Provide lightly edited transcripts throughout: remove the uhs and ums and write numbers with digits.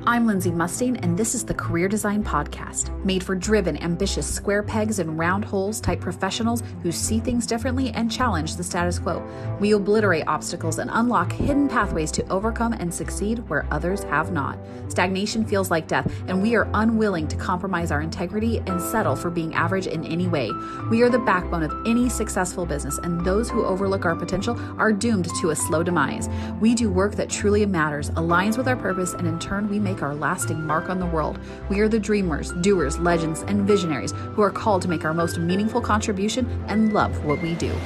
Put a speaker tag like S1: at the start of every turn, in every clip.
S1: I'm Lindsay Mustain, and this is the Career Design Podcast, made for driven, ambitious square pegs and round holes type professionals who see things differently and challenge the status quo. We obliterate obstacles and unlock hidden pathways to overcome and succeed where others have not. Stagnation feels like death, and we are unwilling to compromise our integrity and settle for being average in any way. We are the backbone of any successful business, and those who overlook our potential are doomed to a slow demise. We do work that truly matters, aligns with our purpose, and in turn, we make our lasting mark on the world. We are the dreamers, doers, legends, and visionaries who are called to make our most meaningful contribution and love what we do.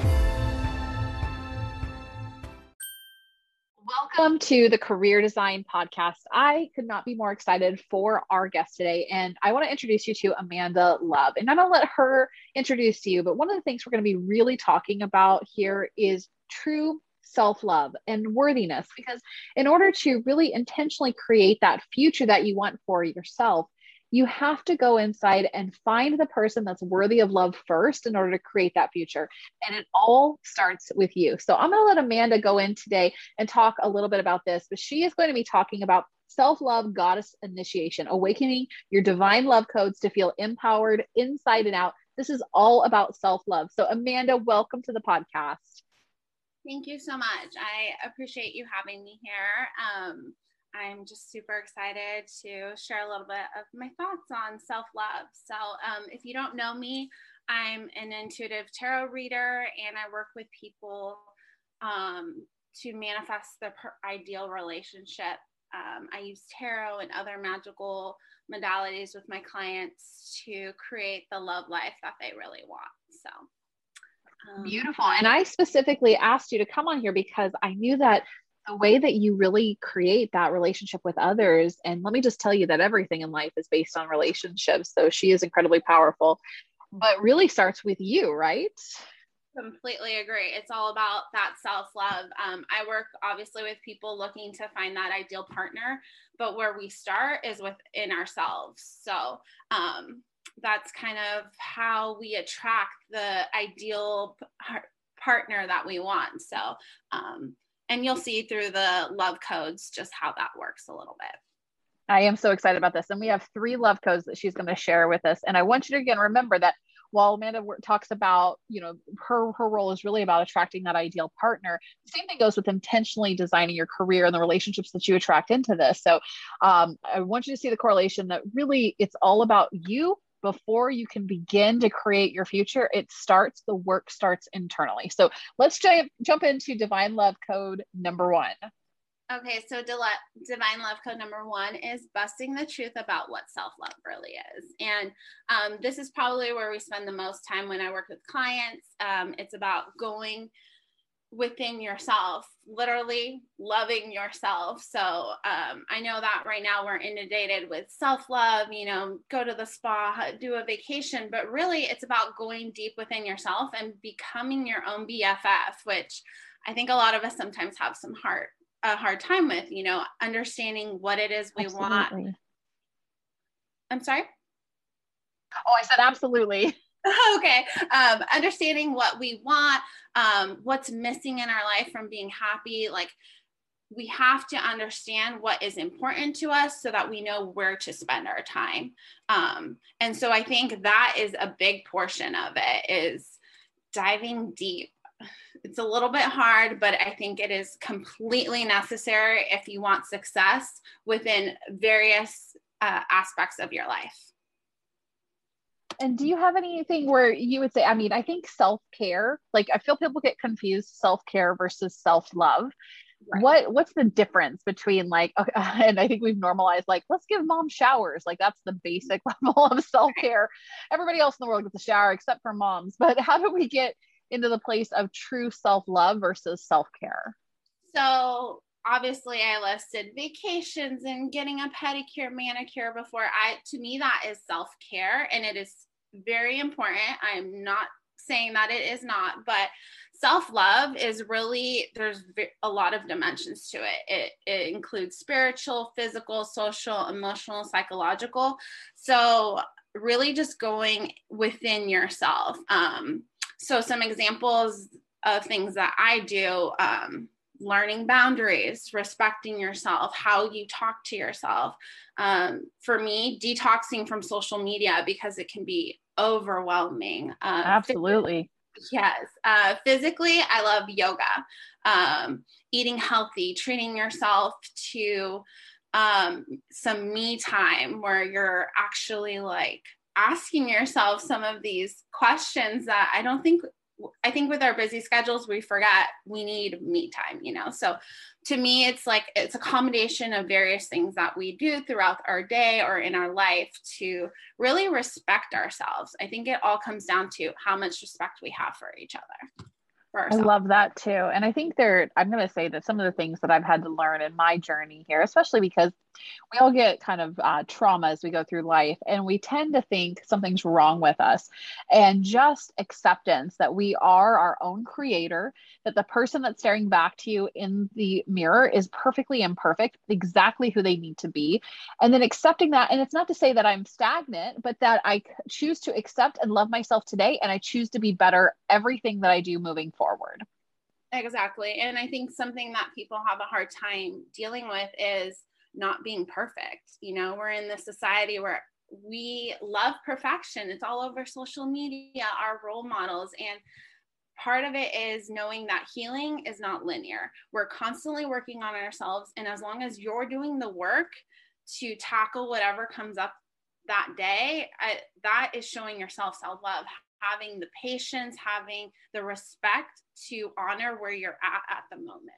S1: Welcome to the Career Design Podcast. I could not be more excited for our guest today, and I want to introduce you to Amanda Love. And I'm going to let her introduce you, but one of the things we're going to be really talking about here is true self-love and worthiness, because in order to really intentionally create that future that you want for yourself, you have to go inside and find the person that's worthy of love first in order to create that future. And it all starts with you. So I'm going to let Amanda go in today and talk a little bit about this, but she is going to be talking about self-love goddess initiation, awakening your divine love codes to feel empowered inside and out. This is all about self-love. So Amanda, welcome to the podcast.
S2: Thank you so much. I appreciate you having me here. I'm just super excited to share a little bit of my thoughts on self-love. So if you don't know me, I'm an intuitive tarot reader, and I work with people to manifest the ideal relationship. I use tarot and other magical modalities with my clients to create the love life that they really want. So
S1: beautiful. And I specifically asked you to come on here because I knew that the way that you really create that relationship with others, and let me just tell you that everything in life is based on relationships. So she is incredibly powerful, but really starts with you, right?
S2: Completely agree. It's all about that self-love. I work obviously with people looking to find that ideal partner, but where we start is within ourselves. So, that's kind of how we attract the ideal partner that we want. So, and you'll see through the love codes just how that works a little bit.
S1: I am so excited about this. And we have 3 love codes that she's going to share with us. And I want you to again remember that while Amanda talks about, her role is really about attracting that ideal partner, the same thing goes with intentionally designing your career and the relationships that you attract into this. So I want you to see the correlation that really it's all about you. Before you can begin to create your future, the work starts internally. So let's jump into divine love code number 1.
S2: Okay, so divine love code number 1 is busting the truth about what self-love really is. And this is probably where we spend the most time when I work with clients. It's about going within yourself, literally loving yourself. So I know that right now we're inundated with self-love, go to the spa, do a vacation, but really it's about going deep within yourself and becoming your own BFF, which I think a lot of us sometimes have a hard time with, understanding what it is we
S1: Absolutely.
S2: want. I'm sorry?
S1: Oh, I said absolutely.
S2: Okay. Understanding what we want, what's missing in our life from being happy. Like, we have to understand what is important to us so that we know where to spend our time. And so I think that is a big portion of it, is diving deep. It's a little bit hard, but I think it is completely necessary if you want success within various aspects of your life.
S1: And do you have anything where you would say, I think self-care, like I feel people get confused, self-care versus self-love. Right. What's the difference between and I think we've normalized, let's give mom showers. That's the basic level of self-care. Everybody else in the world gets a shower except for moms. But how do we get into the place of true self-love versus self-care?
S2: So obviously I listed vacations and getting a pedicure, manicure before. To me, that is self-care, and it is very important. I'm not saying that it is not, but self-love is really, there's a lot of dimensions to it. It includes spiritual, physical, social, emotional, psychological. So really just going within yourself. So some examples of things that I do, learning boundaries, respecting yourself, how you talk to yourself. For me, detoxing from social media because it can be overwhelming.
S1: Absolutely.
S2: Yes. Physically, I love yoga, eating healthy, treating yourself to some me time where you're actually like asking yourself some of these questions that I think with our busy schedules, we forget we need me time, So to me, it's like, it's a combination of various things that we do throughout our day or in our life to really respect ourselves. I think it all comes down to how much respect we have for each other.
S1: I love that too. And I think I'm going to say that some of the things that I've had to learn in my journey here, especially because we all get kind of trauma as we go through life, and we tend to think something's wrong with us. And just acceptance that we are our own creator, that the person that's staring back to you in the mirror is perfectly imperfect, exactly who they need to be. And then accepting that. And it's not to say that I'm stagnant, but that I choose to accept and love myself today. And I choose to be better everything that I do moving forward.
S2: Exactly. And I think something that people have a hard time dealing with is not being perfect. We're in this society where we love perfection. It's all over social media, our role models. And part of it is knowing that healing is not linear. We're constantly working on ourselves. And as long as you're doing the work to tackle whatever comes up that day, that is showing yourself self-love, having the patience, having the respect to honor where you're at the moment.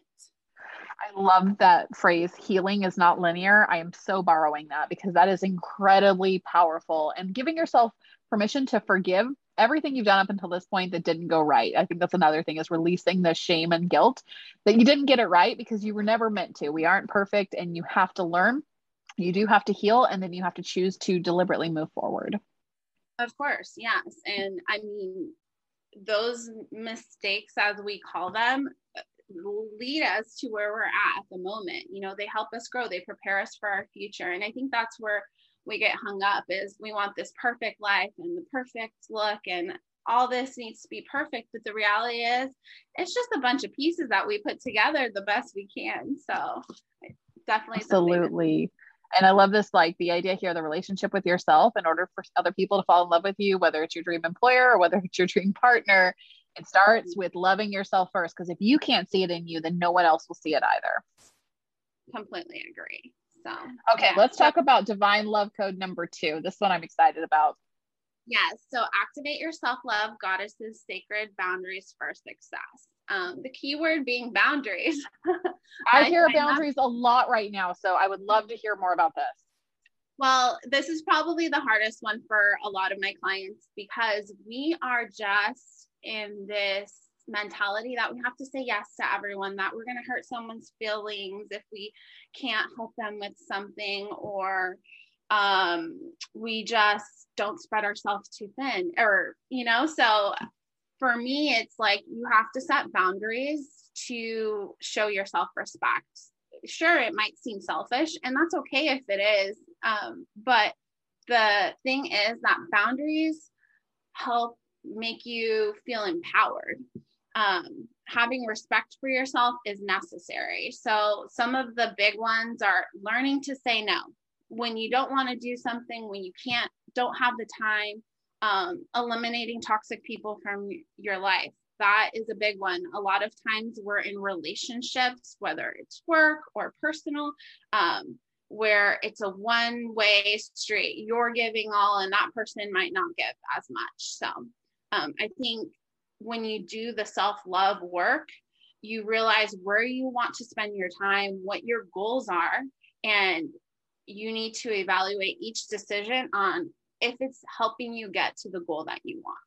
S1: I love that phrase, healing is not linear. I am so borrowing that because that is incredibly powerful, and giving yourself permission to forgive everything you've done up until this point that didn't go right. I think that's another thing, is releasing the shame and guilt that you didn't get it right because you were never meant to. We aren't perfect, and you have to learn. You do have to heal, and then you have to choose to deliberately move forward.
S2: Of course, yes. And I mean, those mistakes, as we call them, lead us to where we're at the moment. They help us grow, they prepare us for our future. And I think that's where we get hung up, is we want this perfect life and the perfect look, and all this needs to be perfect. But the reality is, it's just a bunch of pieces that we put together the best we can. So definitely.
S1: Absolutely. And I love this, like the idea here, the relationship with yourself in order for other people to fall in love with you, whether it's your dream employer or whether it's your dream partner. It starts with loving yourself first, because if you can't see it in you, then no one else will see it either.
S2: Completely agree. So,
S1: okay, yeah. Let's talk about divine love code number 2. This one I'm excited about.
S2: Yes. So activate your self-love, goddesses, sacred boundaries for success. The key word being boundaries.
S1: I hear boundaries a lot right now, so I would love to hear more about this.
S2: Well, this is probably the hardest one for a lot of my clients, because we are just in this mentality that we have to say yes to everyone, that we're going to hurt someone's feelings if we can't help them with something, or we just don't spread ourselves too thin, or, so for me, it's like, you have to set boundaries to show yourself respect. Sure, it might seem selfish, and that's okay if it is. But the thing is that boundaries help make you feel empowered. Having respect for yourself is necessary. So some of the big ones are learning to say no when you don't want to do something, when you don't have the time, eliminating toxic people from your life. That is a big one. A lot of times we're in relationships, whether it's work or personal, where it's a one-way street. You're giving all and that person might not give as much. So I think when you do the self-love work, you realize where you want to spend your time, what your goals are, and you need to evaluate each decision on if it's helping you get to the goal that you want.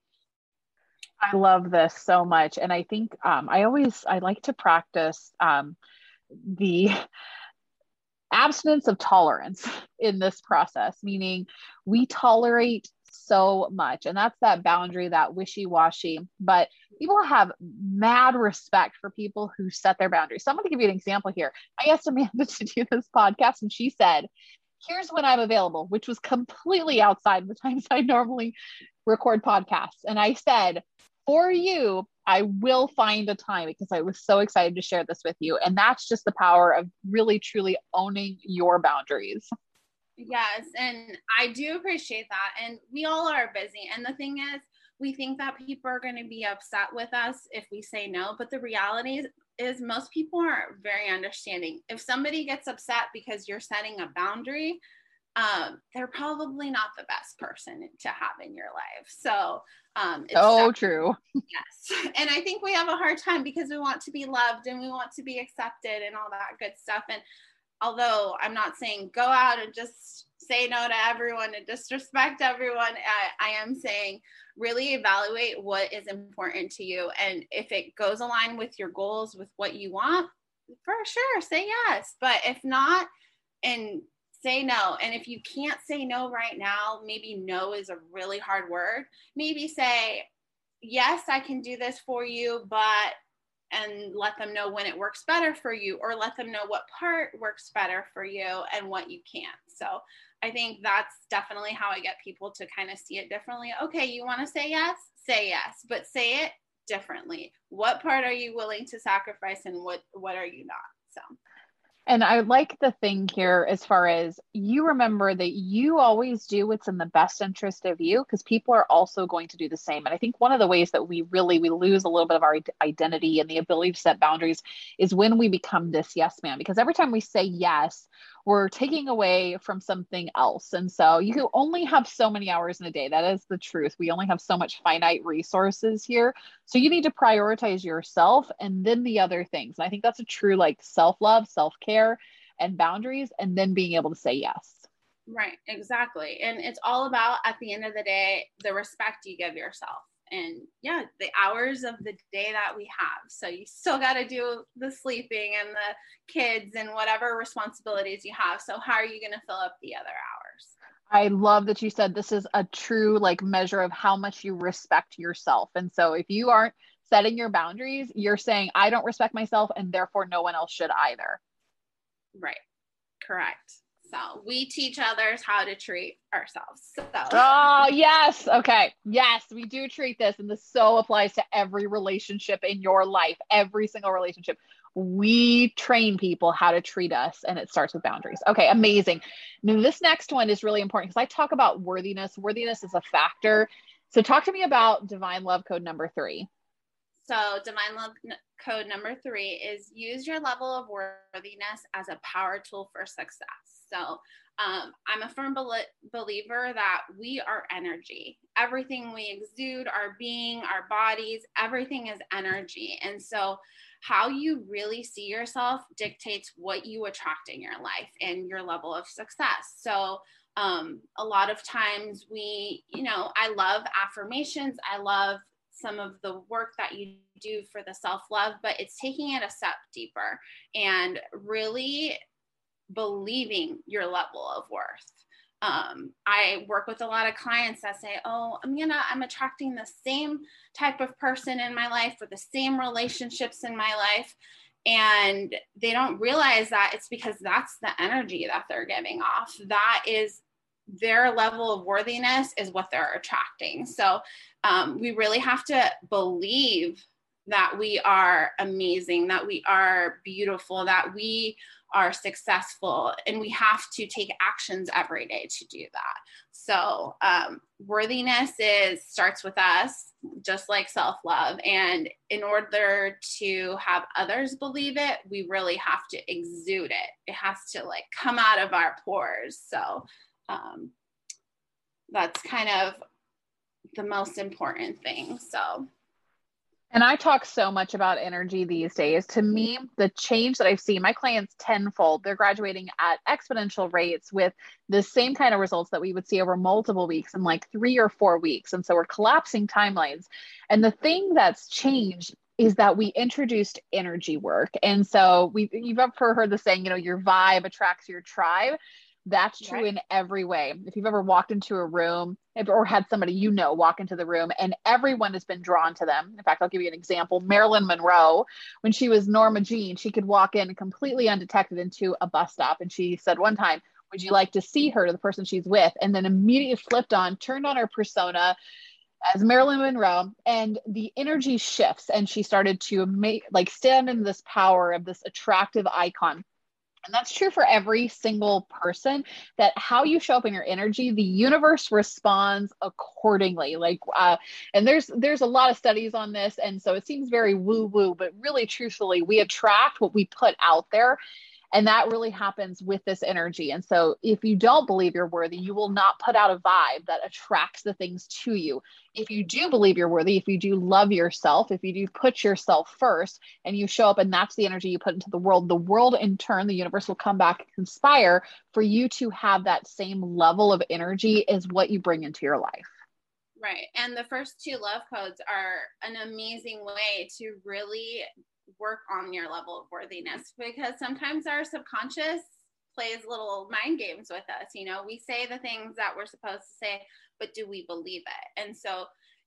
S1: I love this so much. And I think I like to practice the abstinence of tolerance in this process, meaning we tolerate so much. And that's that boundary, that wishy-washy. But people have mad respect for people who set their boundaries. So I'm going to give you an example here. I asked Amanda to do this podcast, and she said, here's when I'm available, which was completely outside the times I normally record podcasts. And I said, for you, I will find a time because I was so excited to share this with you. And that's just the power of really, truly owning your boundaries.
S2: Yes, and I do appreciate that. And we all are busy. And the thing is, we think that people are going to be upset with us if we say no, but the reality is most people are very understanding. If somebody gets upset because you're setting a boundary, they're probably not the best person to have in your life. So it's
S1: so true.
S2: Yes. And I think we have a hard time because we want to be loved and we want to be accepted and all that good stuff. And although I'm not saying go out and just say no to everyone and disrespect everyone, I am saying really evaluate what is important to you. And if it goes aligned with your goals, with what you want, for sure, say yes. But if not, and say no. And if you can't say no right now, maybe no is a really hard word. Maybe say, yes, I can do this for you, but, and let them know when it works better for you, or let them know what part works better for you and what you can't. So I think that's definitely how I get people to kind of see it differently. Okay, you want to say yes, but say it differently. What part are you willing to sacrifice and what are you not? So.
S1: And I like the thing here as far as you remember that you always do what's in the best interest of you because people are also going to do the same. And I think one of the ways that we lose a little bit of our identity and the ability to set boundaries is when we become this yes man, because every time we say yes, we're taking away from something else. And so you only have so many hours in a day. That is the truth. We only have so much finite resources here. So you need to prioritize yourself and then the other things. And I think that's a true like self-love, self-care, and boundaries, and then being able to say yes.
S2: Right, exactly. And it's all about, at the end of the day, the respect you give yourself. And yeah, the hours of the day that we have. So you still got to do the sleeping and the kids and whatever responsibilities you have. So how are you going to fill up the other hours?
S1: I love that you said this is a true like measure of how much you respect yourself. And so if you aren't setting your boundaries, you're saying, I don't respect myself and therefore no one else should either.
S2: Right. Correct. So we teach others how to treat ourselves. So.
S1: Oh, yes. Okay. Yes, we do treat this. And this so applies to every relationship in your life, every single relationship. We train people how to treat us, and it starts with boundaries. Okay, amazing. Now, this next one is really important because I talk about worthiness. Worthiness is a factor. So, talk to me about Divine Love Code number 3.
S2: So, Divine Love Code number 3 is use your level of worthiness as a power tool for success. So, I'm a firm believer that we are energy. Everything we exude, our being, our bodies, everything is energy. And so how you really see yourself dictates what you attract in your life and your level of success. So a lot of times I love affirmations. I love some of the work that you do for the self-love, but it's taking it a step deeper and really believing your level of worth. I work with a lot of clients that say, oh, I'm attracting the same type of person in my life with the same relationships in my life. And they don't realize that it's because that's the energy that they're giving off. That is their level of worthiness is what they're attracting. So we really have to believe that we are amazing, that we are beautiful, that we are successful, and we have to take actions every day to do that. So worthiness starts with us, just like self-love. And in order to have others believe it, we really have to exude it. It has to like come out of our pores. So that's kind of the most important thing. So.
S1: And I talk so much about energy these days. To me, the change that I've seen, my clients tenfold, they're graduating at exponential rates with the same kind of results that we would see over multiple weeks in like 3 or 4 weeks. And so we're collapsing timelines. And the thing that's changed is that we introduced energy work. And so you've ever heard the saying, your vibe attracts your tribe. That's true in every way. If you've ever walked into a room or had somebody walk into the room and everyone has been drawn to them. In fact, I'll give you an example. Marilyn Monroe, when she was Norma Jean, she could walk in completely undetected into a bus stop. And she said one time, would you like to see her, to the person she's with? And then immediately flipped on, turned on her persona, as Marilyn Monroe, and the energy shifts, and she started to make like stand in this power of this attractive icon. And that's true for every single person, that how you show up in your energy, the universe responds accordingly. And there's a lot of studies on this. And so it seems very woo woo, but really truthfully, we attract what we put out there. And that really happens with this energy. And so if you don't believe you're worthy, you will not put out a vibe that attracts the things to you. If you do believe you're worthy, if you do love yourself, if you do put yourself first and you show up and that's the energy you put into the world in turn, the universe will come back and conspire for you to have that same level of energy as what you bring into your life.
S2: Right. And the first two love codes are an amazing way to really work on your level of worthiness, because sometimes our subconscious plays little mind games with us. You know, we say the things that we're supposed to say, but do we believe it? And so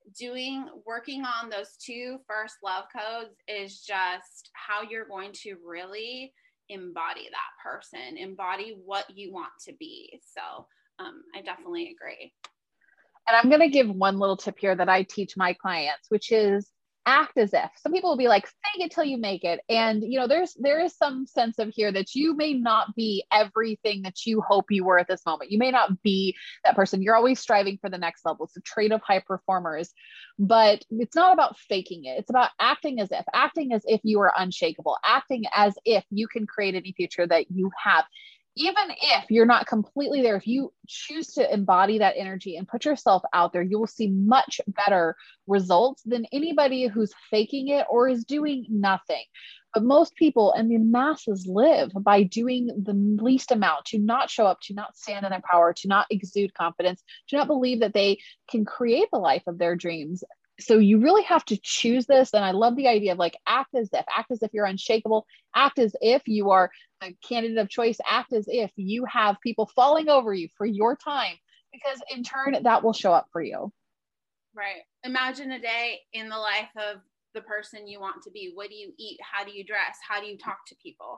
S2: working on those two first love codes is just how you're going to really embody that person, embody what you want to be. So I definitely agree.
S1: And I'm going to give one little tip here that I teach my clients, which is act as if. Some people will be like, fake it till you make it. And, you know, there is some sense of here that you may not be everything that you hope you were at this moment. You may not be that person. You're always striving for the next level. It's a trait of high performers, but it's not about faking it. It's about acting as if you are unshakable, acting as if you can create any future that you have. Even if you're not completely there, if you choose to embody that energy and put yourself out there, you will see much better results than anybody who's faking it or is doing nothing. But most people and the masses live by doing the least amount, to not show up, to not stand in their power, to not exude confidence, to not believe that they can create the life of their dreams. So you really have to choose this. And I love the idea of like, act as if you're unshakable, act as if you are the candidate of choice, act as if you have people falling over you for your time, because in turn that will show up for you.
S2: Right. Imagine a day in the life of the person you want to be. What do you eat? How do you dress? How do you talk to people?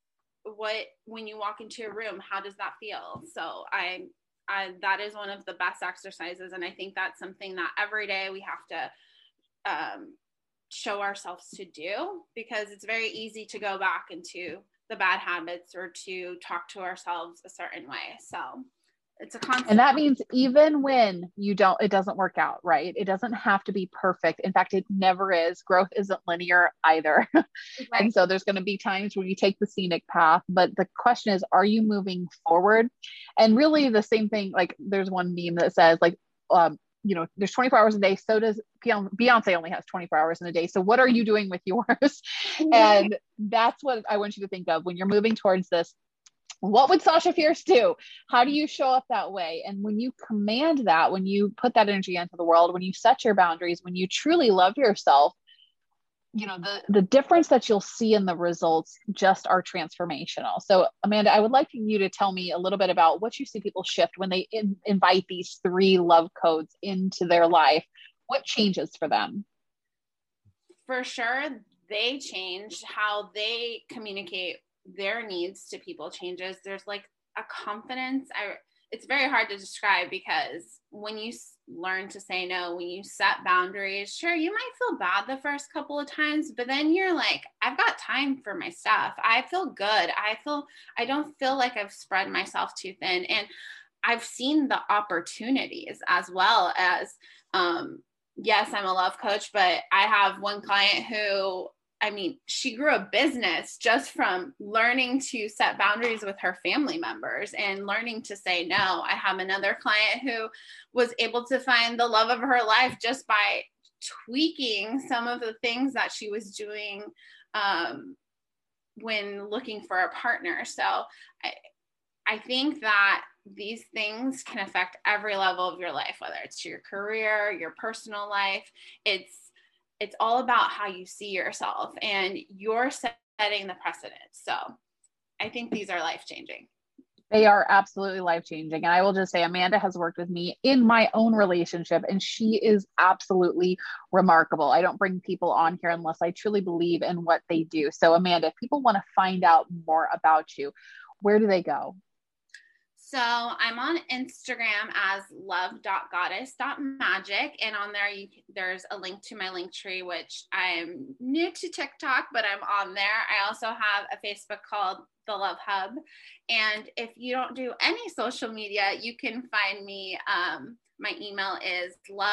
S2: When you walk into a room, how does that feel? So that is one of the best exercises. And I think that's something that every day we have to show ourselves to do, because it's very easy to go back into the bad habits or to talk to ourselves a certain way. So it's a constant.
S1: And that means even when it doesn't work out, right? It doesn't have to be perfect. In fact, it never is. Growth isn't linear either. Right. And so there's going to be times when you take the scenic path, but the question is, are you moving forward? And really the same thing, like there's one meme that says like, there's 24 hours a day. So does Beyonce only has 24 hours in a day. So what are you doing with yours? And that's what I want you to think of when you're moving towards this. What would Sasha Fierce do? How do you show up that way? And when you command that, when you put that energy into the world, when you set your boundaries, when you truly love yourself, the difference that you'll see in the results just are transformational. So Amanda, I would like you to tell me a little bit about what you see people shift when they invite these 3 love codes into their life. What changes for them?
S2: For sure, they change how they communicate their needs to people changes. There's like a confidence. It's very hard to describe, because when you learn to say no, when you set boundaries, sure, you might feel bad the first couple of times, but then you're like, I've got time for my stuff. I feel good. I don't feel like I've spread myself too thin. And I've seen the opportunities as well as, yes, I'm a love coach, but I have one client who, she grew a business just from learning to set boundaries with her family members and learning to say no. I have another client who was able to find the love of her life just by tweaking some of the things that she was doing when looking for a partner. So I think that these things can affect every level of your life, whether it's your career, your personal life. It's all about how you see yourself, and you're setting the precedent. So I think these are life-changing.
S1: They are absolutely life-changing. And I will just say, Amanda has worked with me in my own relationship, and she is absolutely remarkable. I don't bring people on here unless I truly believe in what they do. So Amanda, if people want to find out more about you, where do they go?
S2: So I'm on Instagram as love.goddess.magic. And on there, there's a link to my link tree, which I'm new to TikTok, but I'm on there. I also have a Facebook called The Love Hub. And if you don't do any social media, you can find me. My email is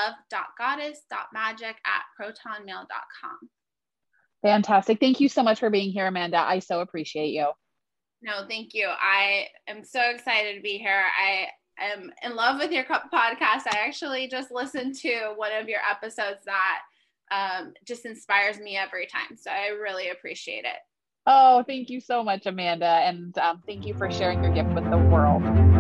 S2: love.goddess.magic@protonmail.com.
S1: Fantastic. Thank you so much for being here, Amanda. I so appreciate you.
S2: No, thank you. I am so excited to be here. I am in love with your podcast. I actually just listened to one of your episodes that just inspires me every time. So I really appreciate it.
S1: Oh, thank you so much, Amanda. And thank you for sharing your gift with the world.